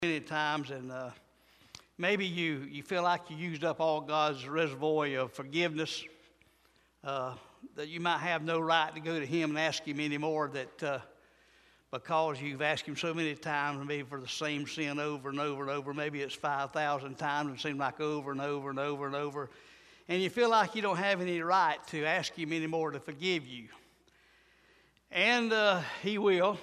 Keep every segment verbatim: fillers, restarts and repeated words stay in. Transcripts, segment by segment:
Many times, and uh, maybe you, you feel like you used up all God's reservoir of forgiveness, uh, that you might have no right to go to Him and ask Him anymore, that uh, because you've asked Him so many times, maybe for the same sin over and over and over, maybe it's five thousand times, and it seems like over and over and over and over, and you feel like you don't have any right to ask Him anymore to forgive you. And uh, He will.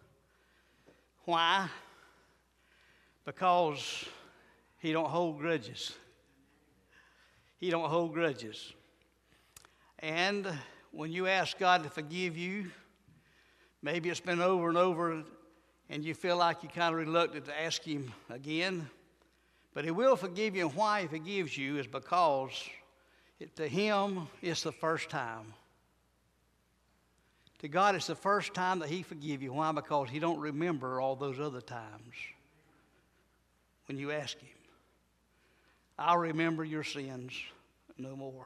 Why? Because He don't hold grudges. He don't hold grudges. And when you ask God to forgive you, maybe it's been over and over, and you feel like you're kind of reluctant to ask Him again. But He will forgive you, and why He forgives you is because it, to Him it's the first time. To God it's the first time that He forgives you. Why? Because He don't remember all those other times. When you ask Him, I'll remember your sins no more.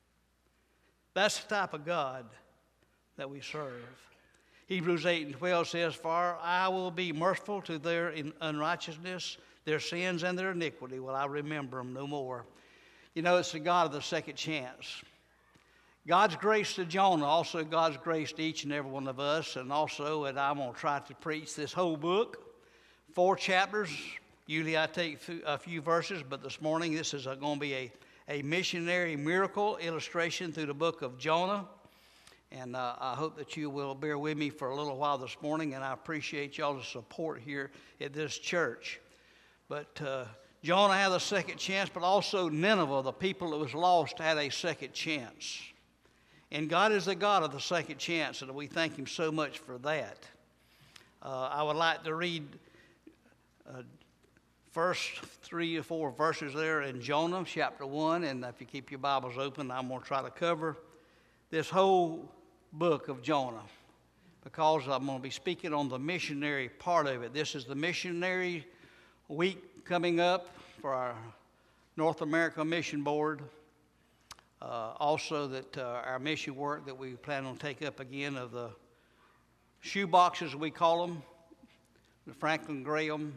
That's the type of God that we serve. Hebrews eight and twelve says, For I will be merciful to their unrighteousness, their sins and their iniquity will I remember them no more. You know, it's the God of the second chance. God's grace to Jonah, also God's grace to each and every one of us, and also, and I'm going to try to preach this whole book, four chapters. Usually I take a few verses, but this morning this is going to be a, a missionary miracle illustration through the book of Jonah. And uh, I hope that you will bear with me for a little while this morning, and I appreciate y'all's support here at this church. But uh, Jonah had a second chance, but also Nineveh, the people that was lost, had a second chance. And God is the God of the second chance, and we thank Him so much for that. Uh, I would like to read uh, first three or four verses there in Jonah chapter one, and if you keep your Bibles open, I'm going to try to cover this whole book of Jonah because I'm going to be speaking on the missionary part of it. This is the missionary week coming up for our North America Mission Board. Uh, also that uh, our mission work that we plan on take up again of the shoe boxes, we call them, the Franklin Graham,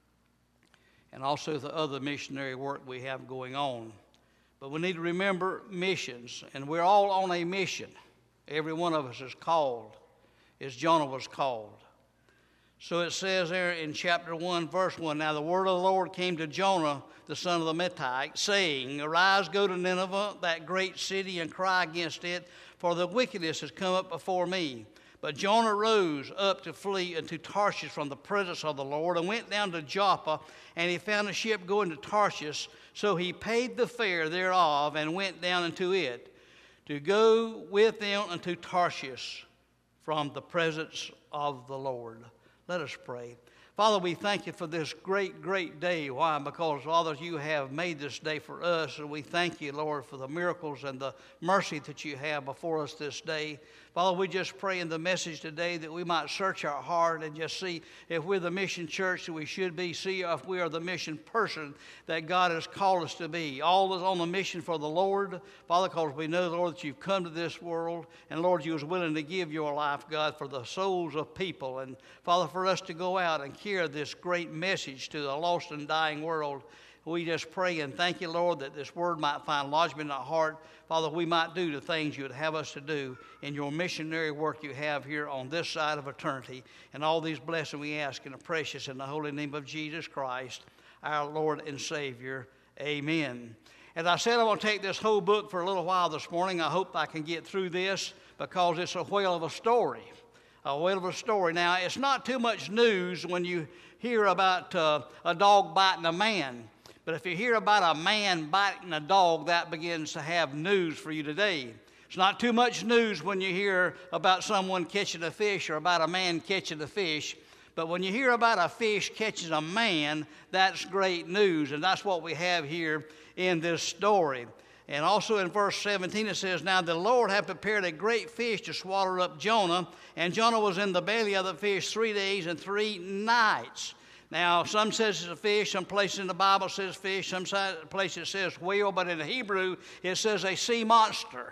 and also the other missionary work we have going on. But we need to remember missions, and we're all on a mission. Every one of us is called, as Jonah was called. So it says there in chapter one, verse one, Now the word of the Lord came to Jonah, the son of the Amittai, saying, Arise, go to Nineveh, that great city, and cry against it, for the wickedness has come up before me. But Jonah rose up to flee into Tarshish from the presence of the Lord, and went down to Joppa, and he found a ship going to Tarshish. So he paid the fare thereof, and went down into it, to go with them unto Tarshish from the presence of the Lord. Let us pray. Father, we thank You for this great, great day. Why? Because, Father, You have made this day for us, and we thank You, Lord, for the miracles and the mercy that You have before us this day. Father, we just pray in the message today that we might search our heart and just see if we're the mission church that we should be, see if we are the mission person that God has called us to be. All is on the mission for the Lord, Father, because we know, Lord, that You've come to this world, and, Lord, You was willing to give Your life, God, for the souls of people. And, Father, for us to go out and carry this great message to the lost and dying world, we just pray and thank You, Lord, that this word might find lodgment in our heart. Father, we might do the things You would have us to do in Your missionary work You have here on this side of eternity. And all these blessings we ask in the precious and the holy name of Jesus Christ, our Lord and Savior. Amen. As I said, I'm going to take this whole book for a little while this morning. I hope I can get through this because it's a whale of a story. A whale of a story. Now, it's not too much news when you hear about uh, a dog biting a man. But if you hear about a man biting a dog, that begins to have news for you today. It's not too much news when you hear about someone catching a fish or about a man catching a fish. But when you hear about a fish catching a man, that's great news. And that's what we have here in this story. And also in verse seventeen it says, Now the Lord had prepared a great fish to swallow up Jonah, and Jonah was in the belly of the fish three days and three nights. Now, some says it's a fish, some places in the Bible says fish, some places it says whale, but in the Hebrew it says a sea monster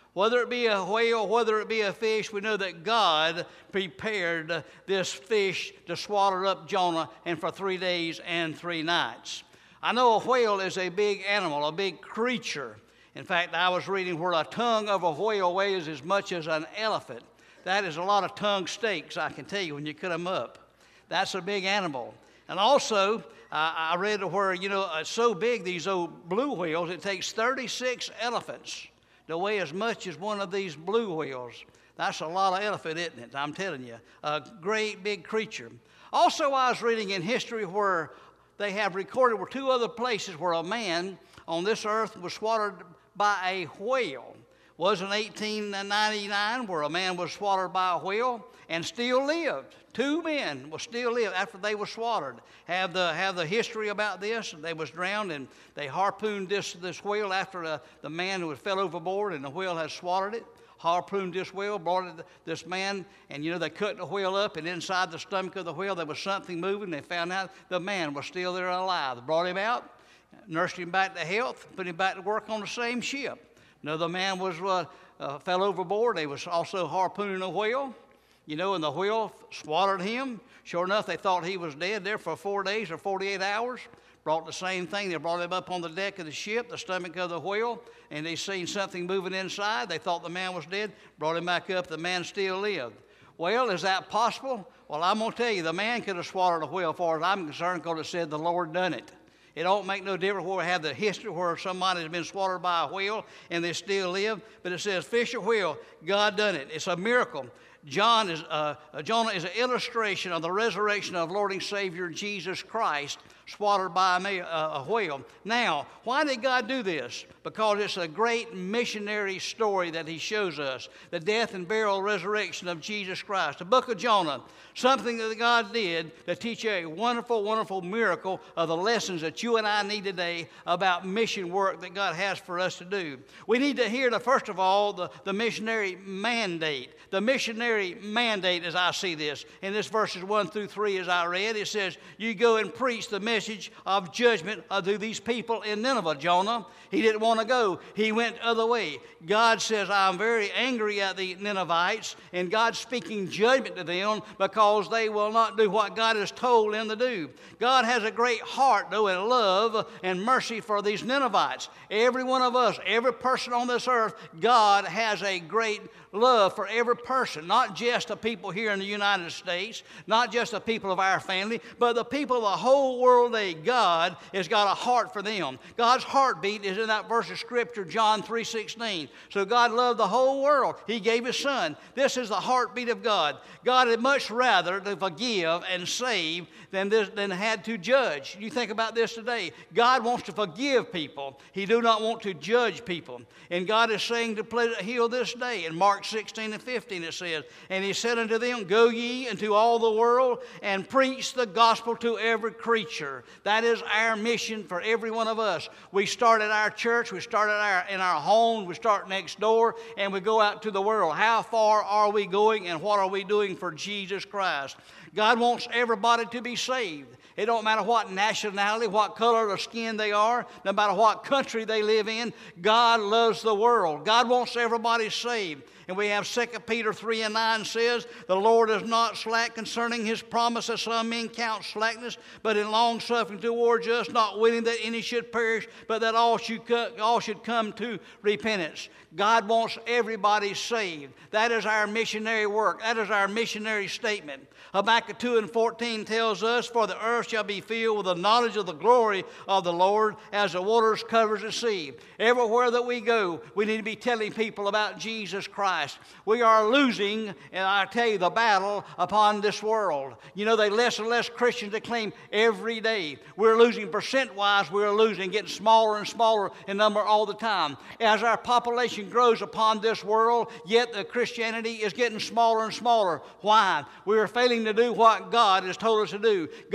Whether it be a whale, whether it be a fish, we know that God prepared this fish to swallow up Jonah, and for three days and three nights. I know a whale is a big animal, a big creature. In fact, I was reading where a tongue of a whale weighs as much as an elephant. That is a lot of tongue steaks, I can tell you, when you cut them up. That's a big animal. And also, uh, I read where, you know, it's so big, these old blue whales, it takes thirty-six elephants to weigh as much as one of these blue whales. That's a lot of elephant, isn't it? I'm telling you. A great big creature. Also, I was reading in history where they have recorded were two other places where a man on this earth was swallowed by a whale. Was in eighteen ninety-nine where a man was swallowed by a whale and still lived. Two men will still live after they were swallowed. Have the have the history about this. They was drowned and they harpooned this this whale after the, the man who fell overboard and the whale had swallowed it. Harpooned this whale, brought it, this man, and you know they cut the whale up, and inside the stomach of the whale there was something moving. They found out the man was still there alive. They brought him out, nursed him back to health, put him back to work on the same ship. Another man was uh, uh, fell overboard. They was also harpooning a whale, you know, and the whale swallowed him. Sure enough, they thought he was dead there for four days or forty-eight hours. Brought the same thing. They brought him up on the deck of the ship, the stomach of the whale, and they seen something moving inside. They thought the man was dead. Brought him back up. The man still lived. Well, is that possible? Well, I'm going to tell you, the man could have swallowed a whale, as far as I'm concerned, because it said the Lord done it. It don't make no difference where we have the history where somebody has been swallowed by a whale and they still live. But it says fish or whale, God done it. It's a miracle. John is, uh, Jonah is an illustration of the resurrection of Lord and Savior Jesus Christ, swallowed by a, a whale. Now, why did God do this? Because it's a great missionary story that he shows us. The death and burial and resurrection of Jesus Christ. The book of Jonah, something that God did to teach you a wonderful, wonderful miracle of the lessons that you and I need today about mission work that God has for us to do. We need to hear, the, first of all, the, the missionary mandate. The missionary mandate, as I see this, in this verses one through three, as I read, it says, you go and preach the message of judgment to these people in Nineveh. Jonah, he didn't want to go. He went the other way. God says, I'm very angry at the Ninevites, and God's speaking judgment to them because they will not do what God has told them to do. God has a great heart, though, and love and mercy for these Ninevites. Every one of us, every person on this earth, God has a great love for every person, not just the people here in the United States, not just the people of our family, but the people of the whole world today. God has got a heart for them. God's heartbeat is in that verse of Scripture, John three sixteen. So God loved the whole world. He gave His Son. This is the heartbeat of God. God would much rather to forgive and save than, this, than had to judge. You think about this today. God wants to forgive people. He do not want to judge people. And God is saying to play, heal this day. In Mark sixteen and fifteen it says, and He said unto them, go ye into all the world and preach the gospel to every creature. That is our mission for every one of us. We start at our church, we start at our, in our home, we start next door, and we go out to the world. How far are we going and what are we doing for Jesus Christ? God wants everybody to be saved. It don't matter what nationality, what color of skin they are, no matter what country they live in. God loves the world. God wants everybody saved. And we have Second Peter three and nine says, the Lord is not slack concerning His promise, as some men count slackness, but in long suffering towards us, not willing that any should perish, but that all should, co- all should come to repentance. God wants everybody saved. That is our missionary work. That is our missionary statement. Habakkuk two and fourteen tells us, for the earth shall be filled with the knowledge of the glory of the Lord as the waters covers the sea. Everywhere that we go, we need to be telling people about Jesus Christ. We are losing, and I tell you, the battle upon this world. You know, there are less and less Christians that claim every day. We're losing percent-wise, we're losing, getting smaller and smaller in number all the time. As our population grows upon this world, yet the Christianity is getting smaller and smaller. Why? We are failing to do what God has told us to do. God still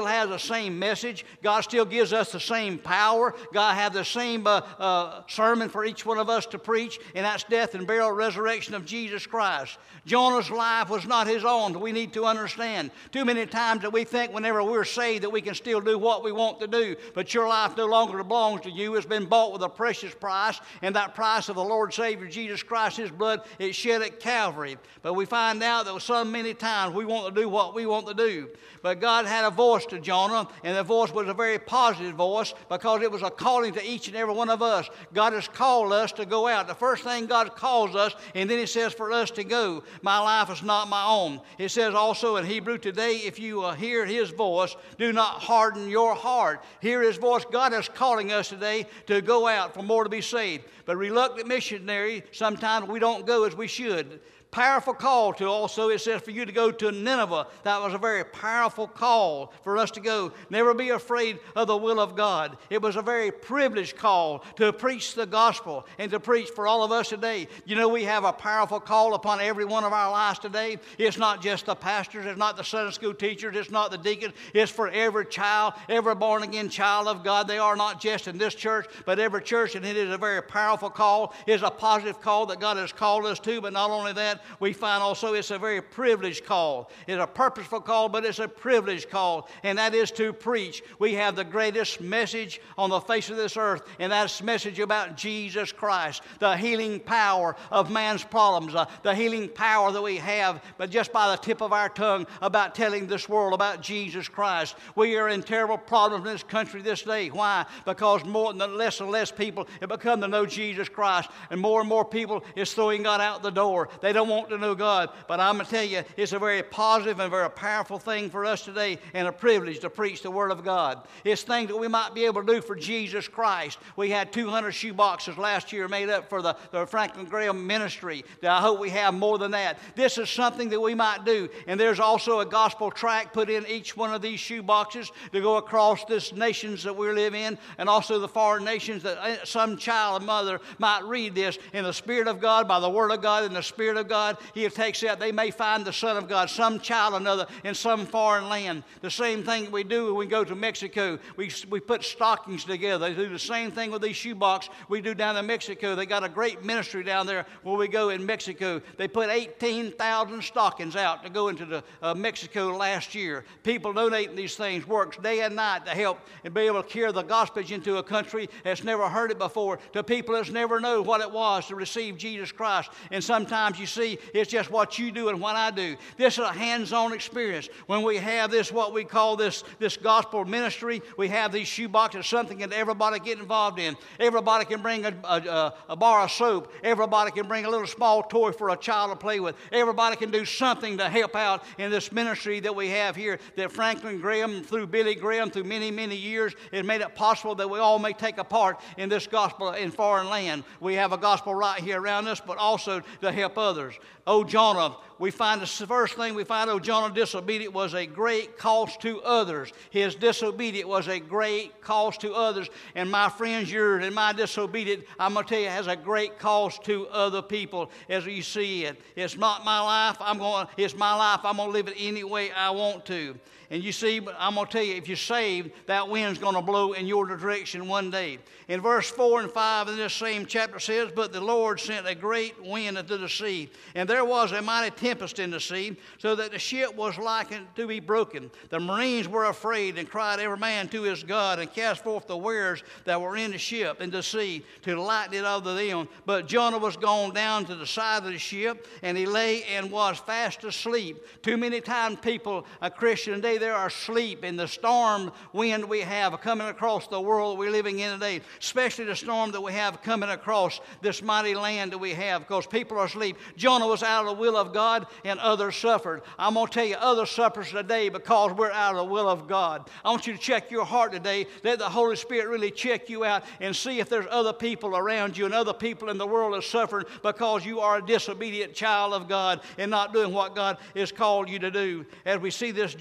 still has the same message. God still gives us the same power. God has the same uh, uh, sermon for each one of us to preach, and that's death and burial, resurrection of Jesus Christ. Jonah's life was not his own. We need to understand. Too many times that we think whenever we're saved that we can still do what we want to do, but your life no longer belongs to you. It's been bought with a precious price, and that price of the Lord Savior Jesus Christ, His blood, it shed at Calvary. But we find out that so many times we want to do what we want to do. But God had a voice to Jonah, and the voice was a very positive voice because it was a calling to each and every one of us. God has called us to go out. The first thing God calls us, and then He says for us to go. My life is not my own. It says also in Hebrew today, if you uh, hear His voice, do not harden your heart. Hear His voice. God is calling us today to go out for more to be saved. But reluctant missionary, sometimes we don't go as we should. Powerful call to also, it says for you to go to Nineveh. That was a very powerful call for us to go. Never be afraid of the will of God. It was a very privileged call to preach the gospel and to preach for all of us today. You know, we have a powerful call upon every one of our lives today. It's not just the pastors, it's not the Sunday school teachers, it's not the deacons. It's for every child, every born-again child of God. They are not just in this church, but every church, and it is a very powerful call. It's a positive call that God has called us to, but not only that, we find also it's a very privileged call. It's a purposeful call, but it's a privileged call, and that is to preach. We have the greatest message on the face of this earth, and that's a message about Jesus Christ, the healing power of man's problems, uh, the healing power that we have, but just by the tip of our tongue about telling this world about Jesus Christ. We are in terrible problems in this country this day. Why? Because more than less and less people have become to know Jesus Christ, and more and more people is throwing God out the door. They don't want to know God, but I'm going to tell you, it's a very positive and very powerful thing for us today, and a privilege to preach the Word of God. It's things that we might be able to do for Jesus Christ. We had two hundred shoe boxes last year made up for the, the Franklin Graham ministry. I hope we have more than that. This is something that we might do, and there's also a gospel tract put in each one of these shoe boxes to go across this nations that we live in, and also the foreign nations, that some child or mother might read this in the Spirit of God, by the Word of God, in the Spirit of God. He takes out, they may find the Son of God, some child or another in some foreign land. The same thing we do when we go to Mexico. We, we put stockings together. They do the same thing with these shoebox we do down in Mexico. They got a great ministry down there where we go in Mexico. They put eighteen thousand stockings out to go into the, uh, Mexico last year. People donating these things, works day and night to help and be able to carry the gospel into a country that's never heard it before, to people that's never known what it was to receive Jesus Christ. And sometimes you see it's just what you do and what I do. This is a hands-on experience. When we have this, what we call this, this gospel ministry, we have these shoe boxes, something that everybody get involved in. Everybody can bring a, a, a bar of soap. Everybody can bring a little small toy for a child to play with. Everybody can do something to help out in this ministry that we have here, that Franklin Graham, through Billy Graham, through many, many years, it made it possible that we all may take a part in this gospel in foreign land. We have a gospel right here around us, but also to help others. Oh, Jonah, we find the first thing we find, oh, Jonah disobedient was a great cost to others. His disobedience was a great cost to others. And my friends, yours and my disobedience, I'm going to tell you, has a great cost to other people as you see it. It's not my life. I'm going, it's my life. I'm going to live it any way I want to. And you see, I'm going to tell you, if you're saved, that wind's going to blow in your direction one day. In verse four and five in this same chapter says, but the Lord sent a great wind into the sea, and there was a mighty tempest in the sea, so that the ship was like to be broken. The marines were afraid and cried every man to his God, and cast forth the wares that were in the ship into the sea to lighten it of them. But Jonah was gone down to the side of the ship, and he lay and was fast asleep. Too many times people, a Christian today, they are asleep in the storm wind we have coming across the world we're living in today, especially the storm that we have coming across this mighty land that we have, because people are asleep. Jonah was out of the will of God, and others suffered. I'm going to tell you, others suffer today because we're out of the will of God. I want you to check your heart today. Let the Holy Spirit really check you out and see if there's other people around you and other people in the world that suffer because you are a disobedient child of God and not doing what God has called you to do. As we see this, Jonah was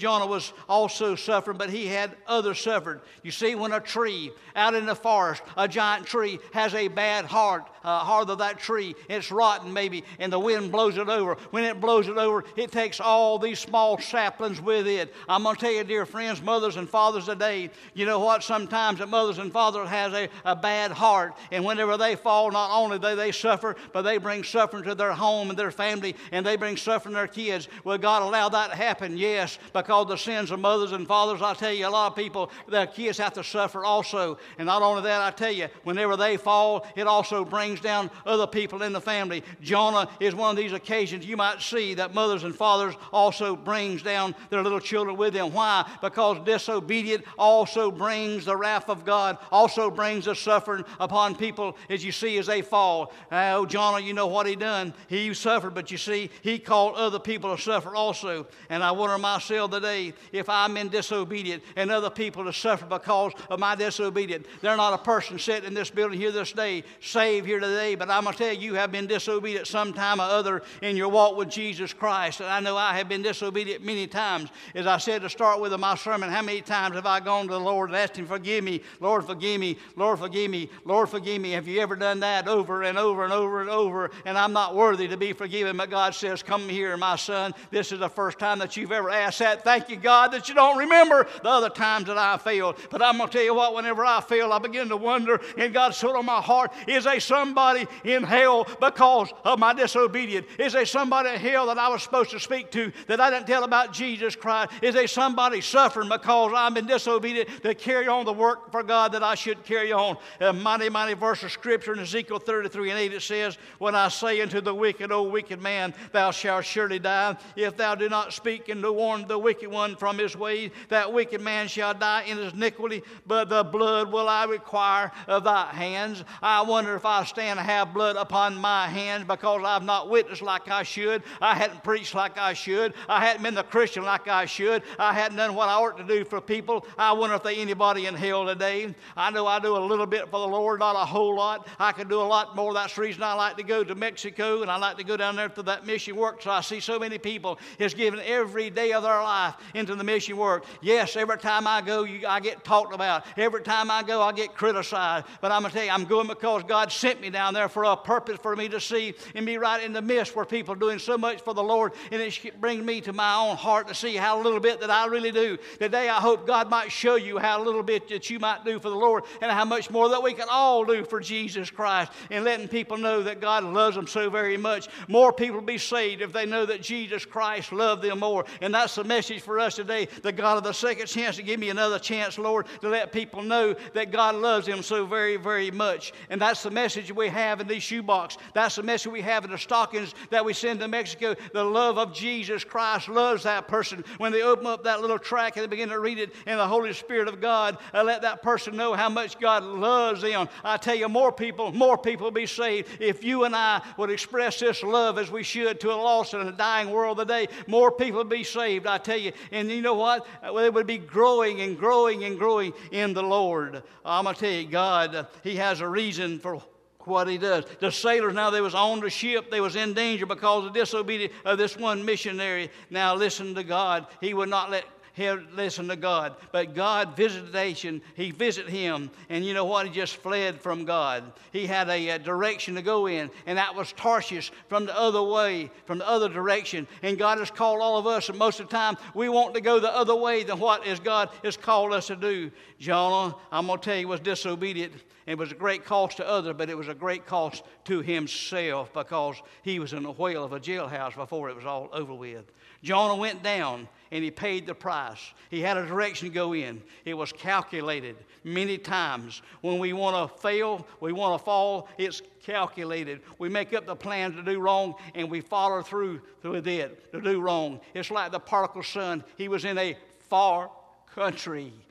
was also suffering, but he had others suffered. You see, when a tree out in the forest, a giant tree, has a bad heart, uh, heart of that tree, it's rotten maybe, and the wind blows it over. When it blows it over, it takes all these small saplings with it. I'm going to tell you, dear friends, mothers and fathers today, you know what? Sometimes the mothers and fathers has a, a bad heart, and whenever they fall, not only do they suffer, but they bring suffering to their home and their family, and they bring suffering to their kids. Will God allow that to happen? Yes, because the sins of mothers and fathers, I tell you, a lot of people, their kids have to suffer also. And not only that, I tell you, whenever they fall, it also brings down other people in the family. Jonah is one of these occasions you might see that mothers and fathers also brings down their little children with them. Why? Because disobedient also brings the wrath of God, also brings the suffering upon people, as you see, as they fall. Oh, Jonah, you know what he done. He suffered, but you see, he called other people to suffer also. And I wonder myself today, if I'm in disobedient and other people to suffer because of my disobedience. They're not a person sitting in this building here this day, saved here today, but I'm going to tell you, you have been disobedient sometime or other in your walk with Jesus Christ. And I know I have been disobedient many times. As I said to start with in my sermon, how many times have I gone to the Lord and asked Him, forgive me, Lord, forgive me, Lord, forgive me, Lord, forgive me. Have you ever done that over and over and over and over? And I'm not worthy to be forgiven, but God says, come here, my son. This is the first time that you've ever asked that. Thank you, God, that you don't remember the other times that I failed. But I'm going to tell you what, whenever I fail, I begin to wonder, and God put on my heart, is there somebody in hell because of my disobedience? Is there somebody in hell that I was supposed to speak to that I didn't tell about Jesus Christ? Is there somebody suffering because I've been disobedient to carry on the work for God that I should carry on? A mighty, mighty verse of Scripture in Ezekiel thirty-three and eight, it says, when I say unto the wicked, O wicked man, thou shalt surely die, if thou do not speak and to warn the wicked one from his way, that wicked man shall die in his iniquity, but the blood will I require of thy hands. I wonder if I stand to have blood upon my hands because I've not witnessed like I should. I hadn't preached like I should. I hadn't been the Christian like I should. I hadn't done what I ought to do for people. I wonder if there's anybody in hell today. I know I do a little bit for the Lord, not a whole lot. I could do a lot more. That's the reason I like to go to Mexico, and I like to go down there to that mission work, so I see so many people has given every day of their life into the mission work. Yes, every time I go, you, I get talked about. Every time I go, I get criticized. But I'm going to tell you, I'm going because God sent me down there for a purpose for me to see and be right in the midst where people are doing so much for the Lord, and it brings me to my own heart to see how little bit that I really do. Today, I hope God might show you how little bit that you might do for the Lord and how much more that we can all do for Jesus Christ, and letting people know that God loves them so very much. More people will be saved if they know that Jesus Christ loved them more. And that's the message for us today. The God of the second chance to give me another chance, Lord, to let people know that God loves them so very, very much. And that's the message we have in these shoebox. That's the message we have in the stockings that we send to Mexico. The love of Jesus Christ loves that person. When they open up that little tract and they begin to read it in the Holy Spirit of God, uh, let that person know how much God loves them. I tell you, more people, more people will be saved if you and I would express this love as we should to a lost and a dying world today. More people would be saved, I tell you. And you know what? They would be growing and growing and growing in the Lord. I'm going to tell you, God, uh, He has a reason for what He does. The sailors, now they was on the ship, they was in danger because of disobedience of this one missionary. Now listen to God. He would not let him listen to God. But God visited the nation. He visited him. And you know what? He just fled from God. He had a, a direction to go in, and that was Tarshish, from the other way, from the other direction. And God has called all of us, and most of the time we want to go the other way than what is God has called us to do. Jonah, I'm going to tell you, was disobedient. It was a great cost to others, but it was a great cost to himself because he was in the whale of a jailhouse before it was all over with. Jonah went down, and he paid the price. He had a direction to go in. It was calculated many times. When we want to fail, we want to fall, it's calculated. We make up the plans to do wrong, and we follow through with it to do wrong. It's like the prodigal son. He was in a far country.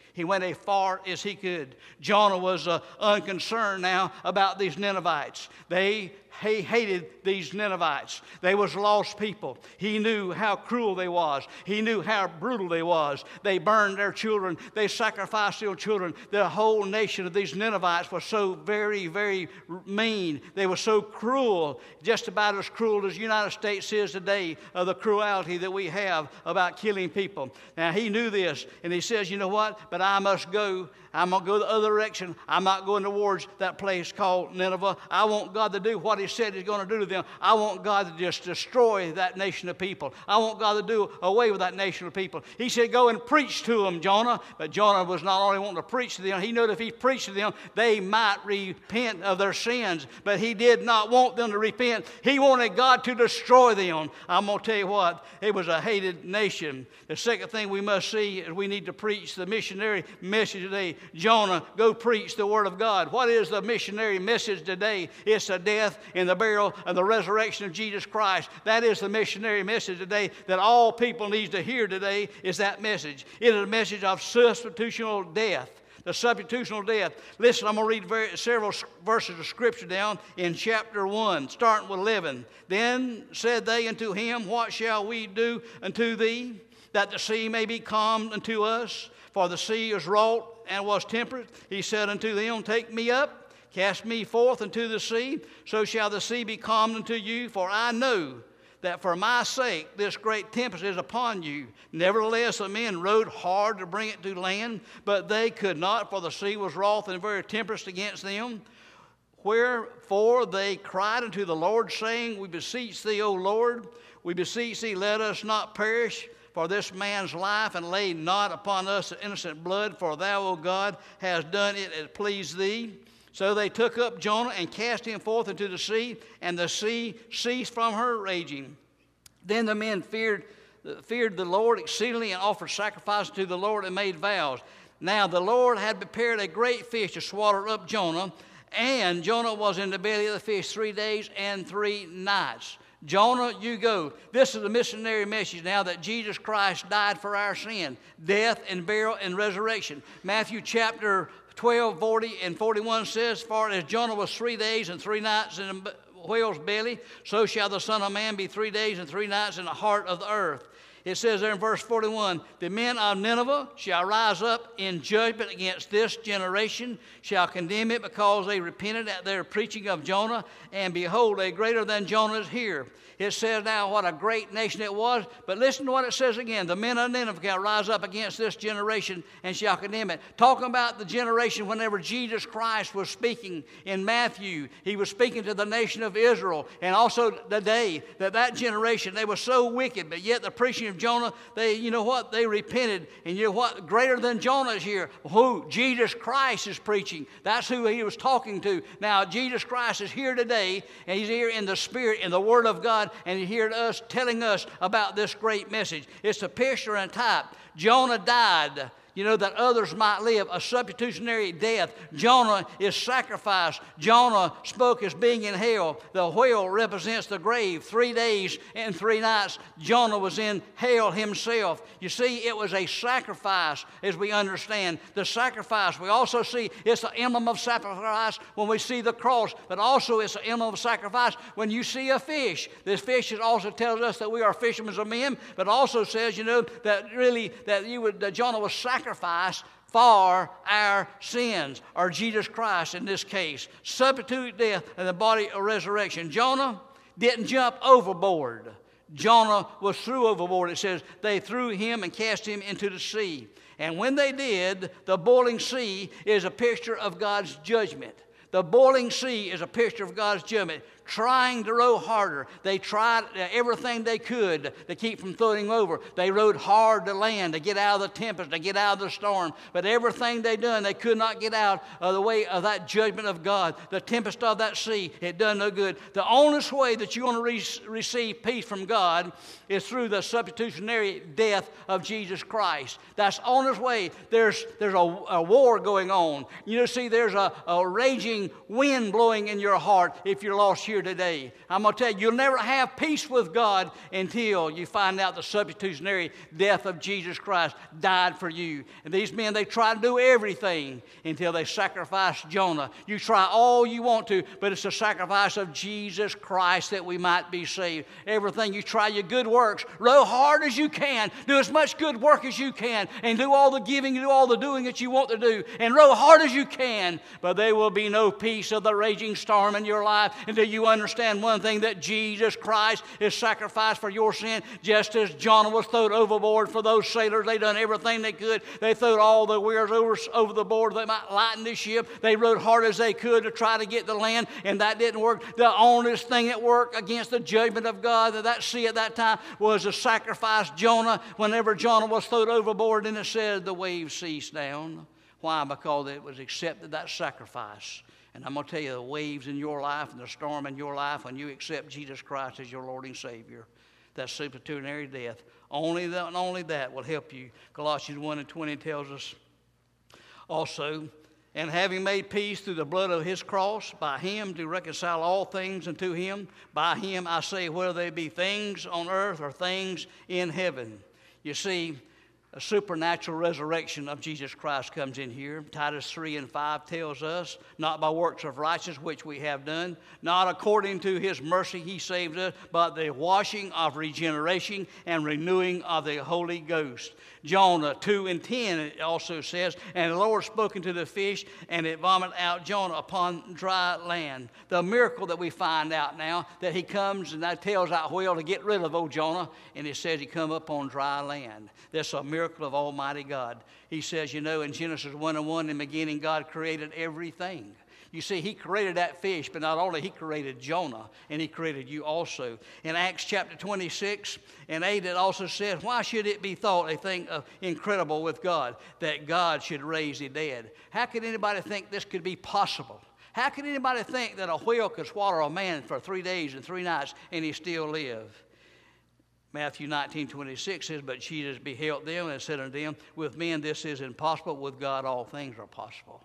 He went as far as he could. Jonah was uh, unconcerned now about these Ninevites. They He hated these Ninevites. They was lost people. He knew how cruel they was. He knew how brutal they was. They burned their children. They sacrificed their children. The whole nation of these Ninevites was so very, very mean. They were so cruel, just about as cruel as the United States is today, of the cruelty that we have about killing people. Now, he knew this, and he says, you know what? But I must go. I'm going to go the other direction. I'm not going towards that place called Nineveh. I want God to do what he said he's going to do to them. I want God to just destroy that nation of people. I want God to do away with that nation of people. He said, go and preach to them, Jonah. But Jonah was not only wanting to preach to them. He knew that if he preached to them, they might repent of their sins. But he did not want them to repent. He wanted God to destroy them. I'm going to tell you what, it was a hated nation. The second thing we must see is we need to preach the missionary message today. Jonah, go preach the word of God. What is the missionary message today? It's the death and the burial and the resurrection of Jesus Christ. That is the missionary message today that all people need to hear today, is that message. It is a message of substitutional death. The substitutional death. Listen, I'm going to read very, several verses of Scripture down in chapter one, starting with eleven. Then said they unto him, what shall we do unto thee, that the sea may be calmed unto us? For the sea is wrought and was temperate. He said unto them, take me up, cast me forth into the sea, so shall the sea be calmed unto you. For I know that for my sake this great tempest is upon you. Nevertheless the men rowed hard to bring it to land, but they could not, for the sea was wroth and very tempestuous against them. Wherefore they cried unto the Lord, saying, we beseech thee, O Lord, we beseech thee, let us not perish for this man's life, and lay not upon us the innocent blood, for thou, O God, hast done it as pleased thee. So they took up Jonah and cast him forth into the sea, and the sea ceased from her raging. Then the men feared, feared the Lord exceedingly, and offered sacrifice to the Lord, and made vows. Now the Lord had prepared a great fish to swallow up Jonah, and Jonah was in the belly of the fish three days and three nights. Jonah, you go. This is the missionary message now, that Jesus Christ died for our sin, death and burial and resurrection. Matthew chapter twelve, forty and forty-one says, for as Jonah was three days and three nights in a whale's belly, so shall the Son of Man be three days and three nights in the heart of the earth. It says there in verse forty-one, the men of Nineveh shall rise up in judgment against this generation, shall condemn it, because they repented at their preaching of Jonah, and behold, a greater than Jonah is here. It says now what a great nation it was, but listen to what it says again. The men of Nineveh shall rise up against this generation and shall condemn it. Talking about the generation whenever Jesus Christ was speaking in Matthew. He was speaking to the nation of Israel, and also the day that that generation, they were so wicked, but yet the preaching of Jonah, they, you know what, they repented. And you know what, greater than Jonah is here. Who? Jesus Christ is preaching. That's who he was talking to. Now, Jesus Christ is here today, and he's here in the Spirit, in the Word of God, and he's here to us, telling us about this great message. It's a picture and type. Jonah died, you know, that others might live, a substitutionary death. Jonah is sacrificed. Jonah spoke as being in hell. The whale represents the grave. Three days and three nights, Jonah was in hell himself. You see, it was a sacrifice, as we understand. The sacrifice, we also see it's the emblem of sacrifice when we see the cross, but also it's the emblem of sacrifice when you see a fish. This fish also tells us that we are fishermen of men, but also says, you know, that really, that you would, that Jonah was sacrificed sacrifice for our sins, or Jesus Christ in this case. Substitute death and the body of resurrection. Jonah didn't jump overboard. Jonah was thrown overboard. It says they threw him and cast him into the sea. And when they did, the boiling sea is a picture of God's judgment. The boiling sea is a picture of God's judgment, trying to row harder. They tried everything they could to keep from floating over. They rowed hard to land to get out of the tempest, to get out of the storm. But everything they done, they could not get out of the way of that judgment of God, the tempest of that sea. It done no good. The only way that you're going to re- receive peace from God is through the substitutionary death of Jesus Christ. That's the only way. There's, there's a, a war going on. You know, see, there's a, a raging wind blowing in your heart if you're lost here here today. I'm going to tell you, you'll never have peace with God until you find out the substitutionary death of Jesus Christ died for you. And these men, they try to do everything until they sacrifice Jonah. You try all you want to, but it's the sacrifice of Jesus Christ that we might be saved. Everything you try, your good works, row hard as you can, do as much good work as you can, and do all the giving, do all the doing that you want to do, and row hard as you can, but there will be no peace of the raging storm in your life until you understand one thing, that Jesus Christ is sacrificed for your sin, just as Jonah was thrown overboard for those sailors. They done everything they could. They threw all the weirs over, over the board that might lighten the ship. They rowed hard as they could to try to get to land, and that didn't work. The only thing that worked against the judgment of God that that sea at that time was to sacrifice Jonah. Whenever Jonah was thrown overboard, and it said the waves ceased down. Why? Because it was accepted, that sacrifice. And I'm going to tell you, the waves in your life and the storm in your life, when you accept Jesus Christ as your Lord and Savior, that substitutionary death, only that, and only that will help you. Colossians one and twenty tells us also, and having made peace through the blood of his cross, by him to reconcile all things unto him. By him, I say, whether they be things on earth or things in heaven. You see, a supernatural resurrection of Jesus Christ comes in here. Titus three and five tells us, not by works of righteousness which we have done, not according to his mercy he saved us, but the washing of regeneration and renewing of the Holy Ghost. Jonah two and ten, it also says, and the Lord spoke unto the fish, and it vomited out Jonah upon dry land. The miracle that we find out now, that he comes and that tells that whale to get rid of old Jonah, and it says he come up on dry land. That's a miracle of Almighty God. He says, you know, in Genesis one and one, in the beginning God created everything. You see, he created that fish, but not only he created Jonah, and he created you also. In Acts chapter twenty-six and eight, it also says, why should it be thought a thing of incredible with God, that God should raise the dead? How could anybody think this could be possible? How could anybody think that a whale could swallow a man for three days and three nights and he still live? Matthew nineteen twenty-six says, but Jesus beheld them and said unto them, with men this is impossible, with God all things are possible.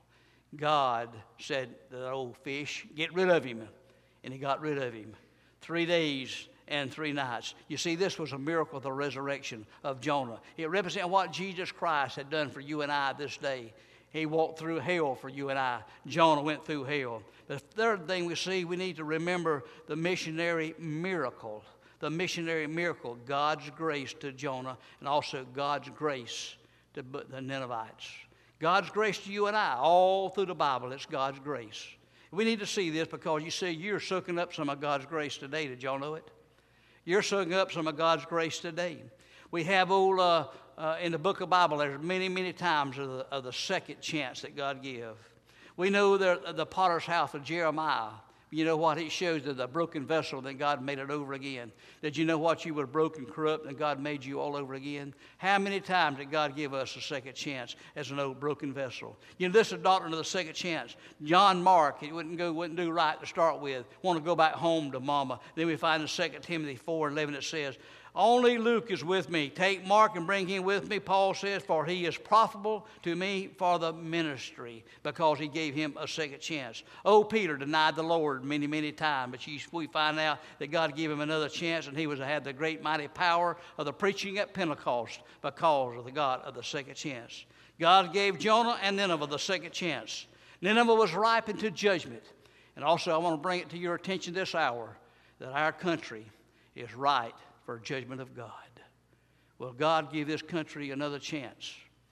God said to the old fish, get rid of him. And he got rid of him. Three days and three nights. You see, this was a miracle of the resurrection of Jonah. It represented what Jesus Christ had done for you and I this day. He walked through hell for you and I. Jonah went through hell. The third thing we see, we need to remember the missionary miracle. The missionary miracle, God's grace to Jonah, and also God's grace to the Ninevites. God's grace to you and I, all through the Bible, it's God's grace. We need to see this because you see, you're soaking up some of God's grace today. Did y'all know it? You're soaking up some of God's grace today. We have old, uh, uh, in the book of the Bible, there's many, many times of the, of the second chance that God gives. We know the, the potter's house of Jeremiah. You know what? It shows that the broken vessel, that God made it over again. Did you know what? You were broken, corrupt, and God made you all over again? How many times did God give us a second chance as an old broken vessel? You know, this is a doctrine of the second chance. John Mark, he wouldn't go, wouldn't do right to start with. Want to go back home to mama. Then we find in Second Timothy four and eleven it says, only Luke is with me. Take Mark and bring him with me, Paul says, for he is profitable to me for the ministry, because he gave him a second chance. Oh, Peter denied the Lord many, many times, but we find out that God gave him another chance, and he was had the great mighty power of the preaching at Pentecost because of the God of the second chance. God gave Jonah and Nineveh the second chance. Nineveh was ripened to judgment. And also I want to bring it to your attention this hour that our country is right for judgment of God. Will God give this country another chance?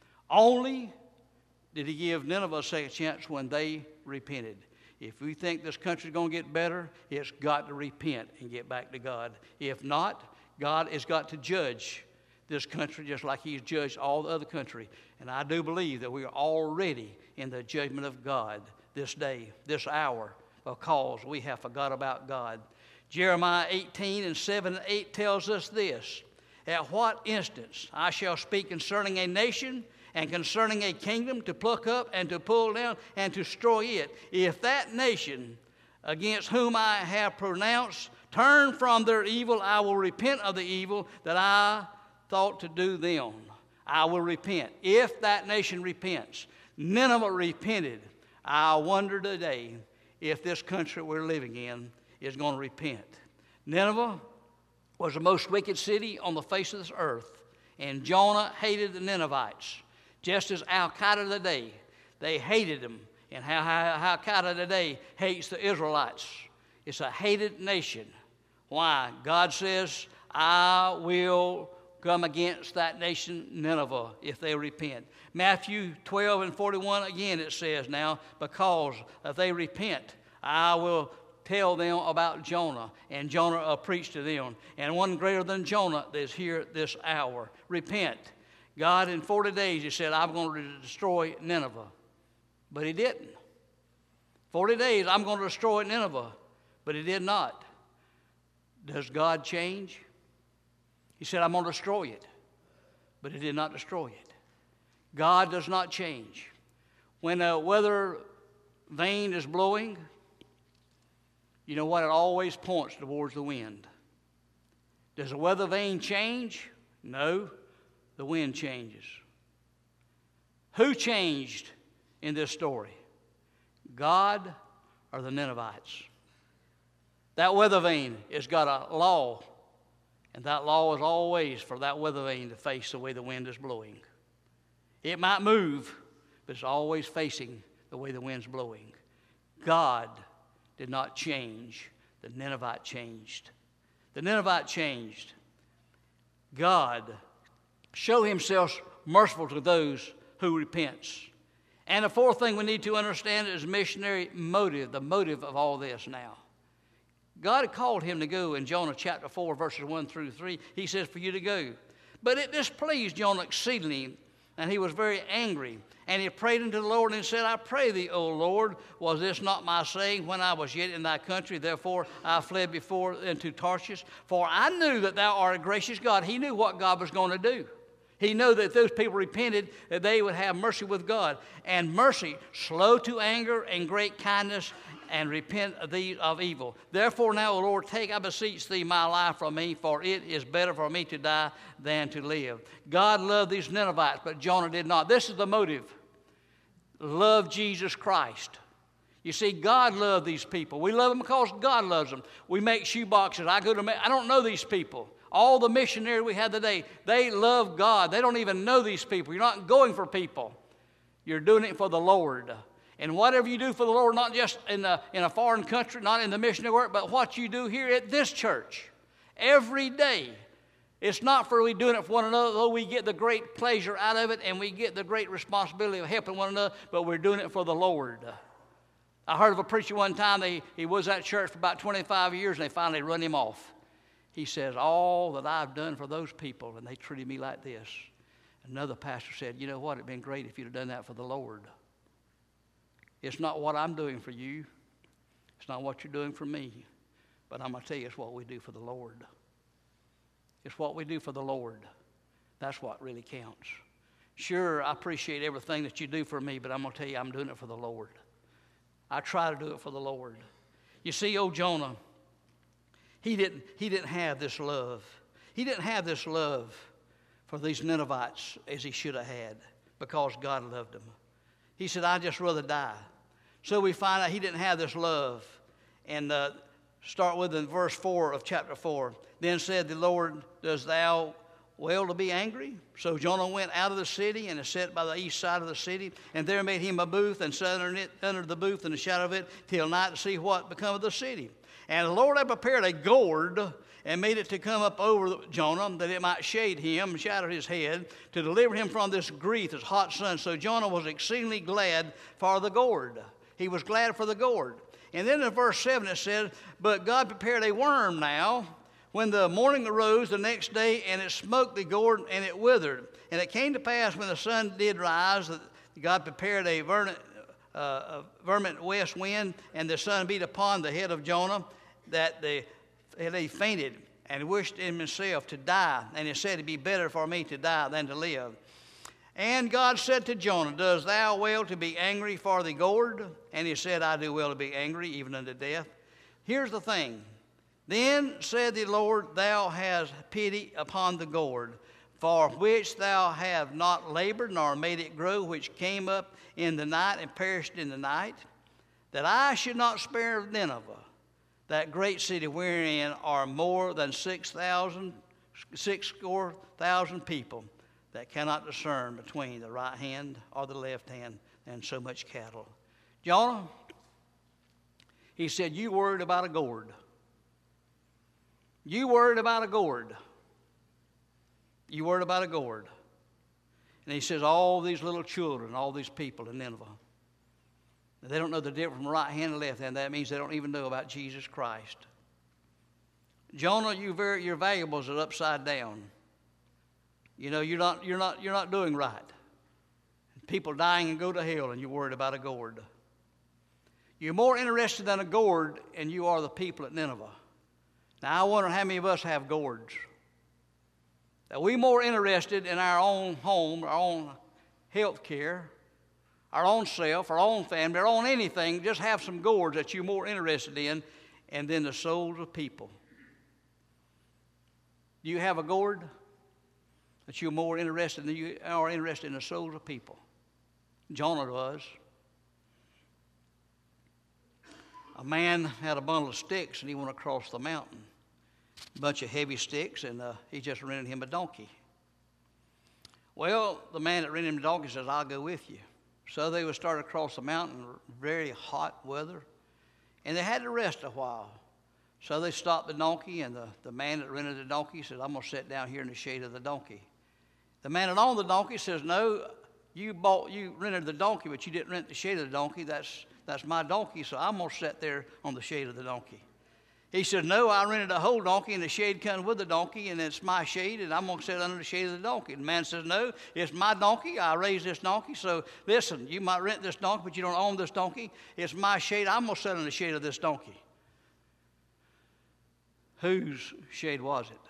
Only did he give Nineveh a second chance when they repented. If we think this country's going to get better, it's got to repent and get back to God. If not, God has got to judge this country just like he's judged all the other country. And I do believe that we are already in the judgment of God this day, this hour, because we have forgot about God. Jeremiah eighteen and seven and eight tells us this. At what instance I shall speak concerning a nation and concerning a kingdom to pluck up and to pull down and to destroy it, if that nation against whom I have pronounced turn from their evil, I will repent of the evil that I thought to do them. I will repent. If that nation repents. Nineveh repented. I wonder today if this country we're living in is going to repent. Nineveh was the most wicked city on the face of this earth, and Jonah hated the Ninevites, just as Al-Qaeda today. They hated them, and how, how Al-Qaeda today hates the Israelites. It's a hated nation. Why? God says, I will come against that nation, Nineveh, if they repent. Matthew twelve and forty-one, again it says now, because if they repent, I will tell them about Jonah, and Jonah will preach to them. And one greater than Jonah is here at this hour. Repent. God, in forty days, he said, I'm going to destroy Nineveh. But he didn't. forty days, I'm going to destroy Nineveh. But he did not. Does God change? He said, I'm going to destroy it. But he did not destroy it. God does not change. When a weather vane is blowing, you know what? It always points towards the wind. Does the weather vane change? No. The wind changes. Who changed in this story? God or the Ninevites? That weather vane has got a law, and that law is always for that weather vane to face the way the wind is blowing. It might move, but it's always facing the way the wind's blowing. God did not change. The Ninevite changed. The Ninevite changed. God show himself merciful to those who repents. And the fourth thing we need to understand is missionary motive, the motive of all this now. God had called him to go in Jonah chapter four, verses one through three. He says for you to go. But it displeased Jonah exceedingly, and he was very angry. And he prayed unto the Lord and said, I pray thee, O Lord, was this not my saying when I was yet in thy country? Therefore I fled before into Tarshish. For I knew that thou art a gracious God. He knew what God was going to do. He knew that if those people repented, that they would have mercy with God. And mercy, slow to anger and great kindness, and repent of thee of evil. Therefore now, O Lord, take, I beseech thee, my life from me, for it is better for me to die than to live. God loved these Ninevites, but Jonah did not. This is the motive. Love Jesus Christ. You see, God loved these people. We love them because God loves them. We make shoe boxes. I go to, I don't know these people. All the missionaries we had today, they love God. They don't even know these people. You're not going for people. You're doing it for the Lord. And whatever you do for the Lord, not just in a, in a foreign country, not in the missionary work, but what you do here at this church, every day. It's not for we doing it for one another, though we get the great pleasure out of it and we get the great responsibility of helping one another, but we're doing it for the Lord. I heard of a preacher one time, they, he was at church for about twenty-five years, and they finally run him off. He says, all that I've done for those people, and they treated me like this. Another pastor said, you know what, it'd been great if you'd have done that for the Lord. It's not what I'm doing for you. It's not what you're doing for me. But I'm going to tell you, it's what we do for the Lord. It's what we do for the Lord. That's what really counts. Sure, I appreciate everything that you do for me, but I'm going to tell you, I'm doing it for the Lord. I try to do it for the Lord. You see, old Jonah, he didn't, he didn't have this love. He didn't have this love for these Ninevites as he should have had because God loved them. He said, I'd just rather die. So we find out he didn't have this love. And uh, start with in verse four of chapter four. Then said the Lord, dost thou well to be angry? So Jonah went out of the city and sat by the east side of the city. And there made him a booth and sat under, it, under the booth in the shadow of it till night to see what become of the city. And the Lord had prepared a gourd and made it to come up over Jonah, that it might shade him and shadow his head, to deliver him from this grief, this hot sun. So Jonah was exceedingly glad for the gourd. He was glad for the gourd. And then in verse seven it said, but God prepared a worm now, when the morning arose the next day, and it smote the gourd, and it withered. And it came to pass, when the sun did rise, that God prepared a vermin, uh, a vermin west wind, and the sun beat upon the head of Jonah, that the and he fainted and wished in himself to die. And he said, it'd be better for me to die than to live. And God said to Jonah, dost thou well to be angry for the gourd? And he said, I do well to be angry, even unto death. Here's the thing. Then said the Lord, thou hast pity upon the gourd, for which thou have not labored, nor made it grow, which came up in the night and perished in the night, that I should not spare Nineveh, that great city wherein are more than six thousand, six score thousand people that cannot discern between the right hand or the left hand, and so much cattle. Jonah, he said, you worried about a gourd. You worried about a gourd. You worried about a gourd. And he says, all these little children, all these people in Nineveh, they don't know the difference from right hand and left hand. That means they don't even know about Jesus Christ. Jonah, you very, your valuables are upside down. You know, you're not, you're not, you're not doing right. People dying and go to hell, and you're worried about a gourd. You're more interested in a gourd than you are the people at Nineveh. Now, I wonder how many of us have gourds. Are we more interested in our own home, our own health care, our own self, our own family, our own anything? Just have some gourds that you're more interested in, and then the souls of people. Do you have a gourd that you're more interested in? You are interested in the souls of people. Jonah was. A man had a bundle of sticks, and he went across the mountain. A bunch of heavy sticks, and uh, he just rented him a donkey. Well, the man that rented him a donkey says, I'll go with you. So they would start across the mountain, very hot weather, and they had to rest a while. So they stopped the donkey, and the, the man that rented the donkey said, I'm going to sit down here in the shade of the donkey. The man that owned the donkey says, no, you bought, you rented the donkey, but you didn't rent the shade of the donkey. That's, that's my donkey, so I'm going to sit there on the shade of the donkey. He said, no, I rented a whole donkey, and the shade comes with the donkey, and it's my shade, and I'm going to sit under the shade of the donkey. And the man says, no, it's my donkey. I raised this donkey, so listen, you might rent this donkey, but you don't own this donkey. It's my shade. I'm going to sit under the shade of this donkey. Whose shade was it?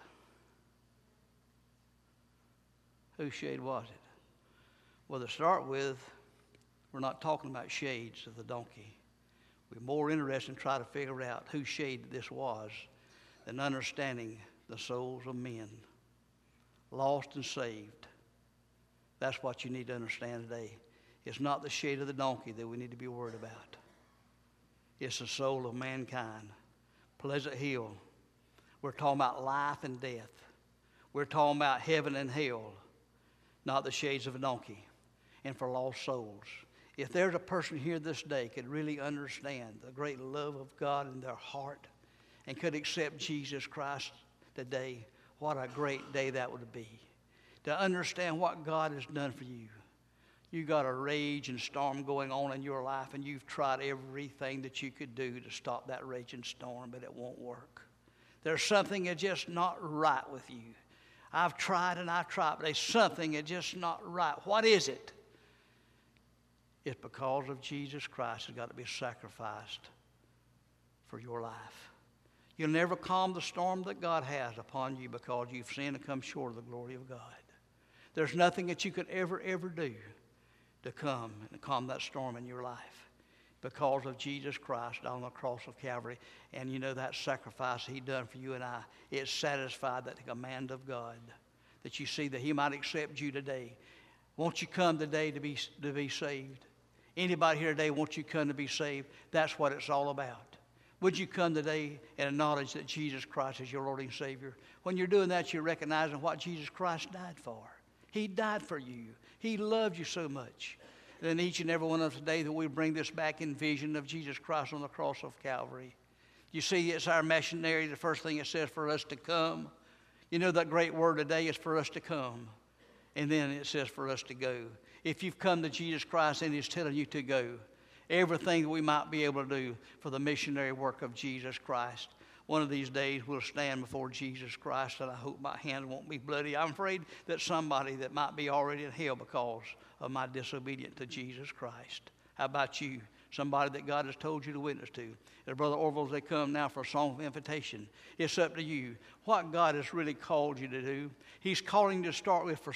Whose shade was it? Well, to start with, we're not talking about shades of the donkey. We're more interested in trying to figure out whose shade this was than understanding the souls of men, lost and saved. That's what you need to understand today. It's not the shade of the donkey that we need to be worried about. It's the soul of mankind. Pleasant Hill. We're talking about life and death. We're talking about heaven and hell, not the shades of a donkey. And for lost souls. If there's a person here this day could really understand the great love of God in their heart and could accept Jesus Christ today, what a great day that would be. To understand what God has done for you. You got a rage and storm going on in your life, and you've tried everything that you could do to stop that raging storm, but it won't work. There's something that's just not right with you. I've tried and I've tried, but there's something that's just not right. What is it? It's because of Jesus Christ has got to be sacrificed for your life. You'll never calm the storm that God has upon you because you've sinned and come short of the glory of God. There's nothing that you could ever, ever do to come and calm that storm in your life because of Jesus Christ on the cross of Calvary. And you know that sacrifice He done for you and I, it satisfied that command of God that you see that He might accept you today. Won't you come today to be, to be saved? Anybody here today, won't you come to be saved? That's what it's all about. Would you come today and acknowledge that Jesus Christ is your Lord and Savior? When you're doing that, you're recognizing what Jesus Christ died for. He died for you. He loved you so much. And then each and every one of us today that we bring this back in vision of Jesus Christ on the cross of Calvary. You see, it's our missionary, the first thing it says for us to come. You know that great word today is for us to come. And then it says for us to go. If you've come to Jesus Christ and He's telling you to go, everything that we might be able to do for the missionary work of Jesus Christ. One of these days we'll stand before Jesus Christ, and I hope my hand won't be bloody. I'm afraid that somebody that might be already in hell because of my disobedience to Jesus Christ. How about you? Somebody that God has told you to witness to. And Brother Orville, they come now for a song of invitation. It's up to you. What God has really called you to do. He's calling you to start with for